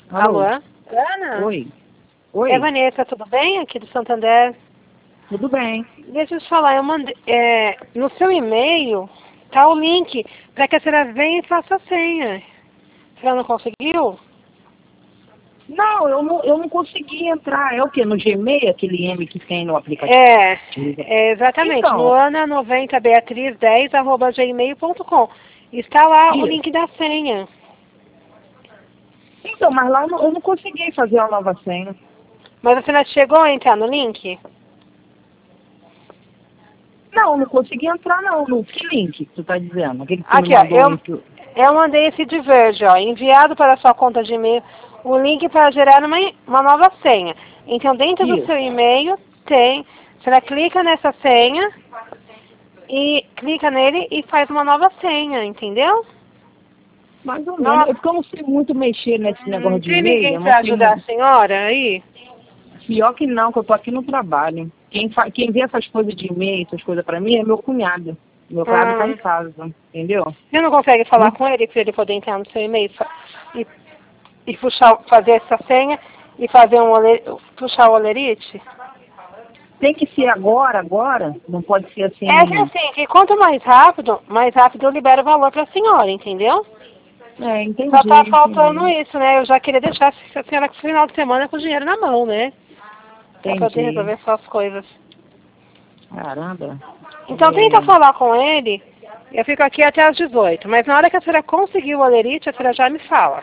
Alô? Alô? Ana? Oi. Oi. É Vanessa, tudo bem? Aqui do Santander. Tudo bem. Deixa eu te falar, eu mandei, no seu e-mail tá o link para que a senhora venha e faça a senha. A senhora não conseguiu? Não, eu não consegui entrar. É o quê? No Gmail, aquele M que tem no aplicativo? Exatamente. Então, No ana90beatriz10@gmail.com. Está lá o isso. link da senha. Então, mas lá eu não consegui fazer a nova senha. Mas a senhora chegou a entrar no link? Não, não consegui entrar não. No que link que tu tá dizendo? Aquele que tu me Aqui, ó, mandou link. eu mandei esse de verde, ó, enviado para a sua conta de e-mail o link para gerar uma nova senha. Então, dentro do Isso. seu e-mail tem, você clica nessa senha e clica nele e faz uma nova senha, entendeu? Mais ou Não, menos. É porque eu não sei muito mexer nesse negócio de tem e-mail. ninguém Eu não para sei ajudar a muito. senhora aí? Pior que não, que eu tô aqui no trabalho. Quem vê essas coisas de e-mail, essas coisas pra mim, é meu cunhado. Meu cunhado tá em casa, entendeu? Você não consegue falar Não com ele para ele poder entrar no seu e-mail e, e puxar, fazer essa senha e fazer puxar o olerite? tem que ser agora, não pode ser É que assim. assim, que quanto mais rápido eu libero o valor para a senhora, entendeu? É, Só tá entendi, faltando entendi. isso, né? Eu já queria deixar a senhora com o final de semana com o dinheiro na mão, né? Pra poder Entendi. resolver suas coisas. Caramba. Então tenta É, falar com ele. Eu fico aqui até às 18. Mas na hora que a senhora conseguir o olerite, a senhora já me fala.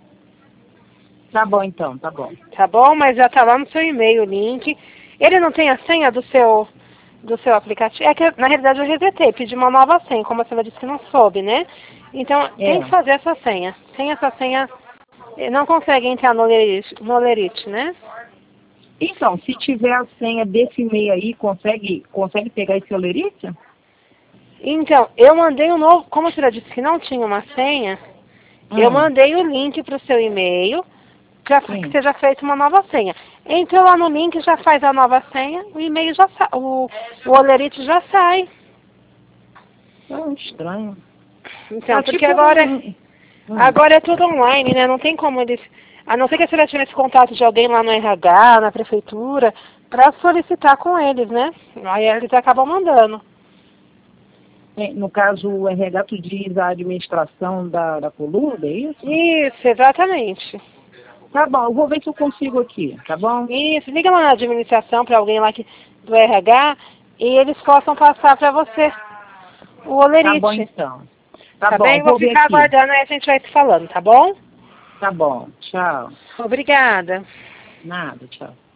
tá bom então, tá bom. Tá bom? Mas já tá lá no seu e-mail o link. Ele não tem a senha do seu aplicativo? É que, na realidade, eu resetei, pedi uma nova senha, como a senhora disse que não soube, né? Então, tem que É. fazer essa senha. Sem essa senha, não consegue entrar no olerite, né? Então, se tiver a senha desse e-mail aí, consegue pegar esse olerite? Então, eu mandei um novo, como a senhora disse que não tinha uma senha, eu mandei o link para o seu e-mail para que Sim. seja feita uma nova senha. Entrou lá no link, já faz a nova senha, o e-mail já sai, o olerite já sai. É estranho. Então, porque Tipo agora é tudo online, né? Não tem como eles, a não ser que a senhora tivesse contato de alguém lá no RH, na prefeitura, para solicitar com eles, né? Aí eles acabam mandando. no caso, o RH tu diz a administração da coluna, é isso? Isso, exatamente. Tá bom, eu vou ver se eu consigo aqui, tá bom? Isso, liga lá na administração para alguém lá do RH e eles possam passar para você o Tá bom olerite. então. Tá Tá bom, bem? Vou vou ver ficar aqui. aguardando aí a gente vai se falando, tá bom? Tá bom, tchau. Obrigada. Nada, tchau.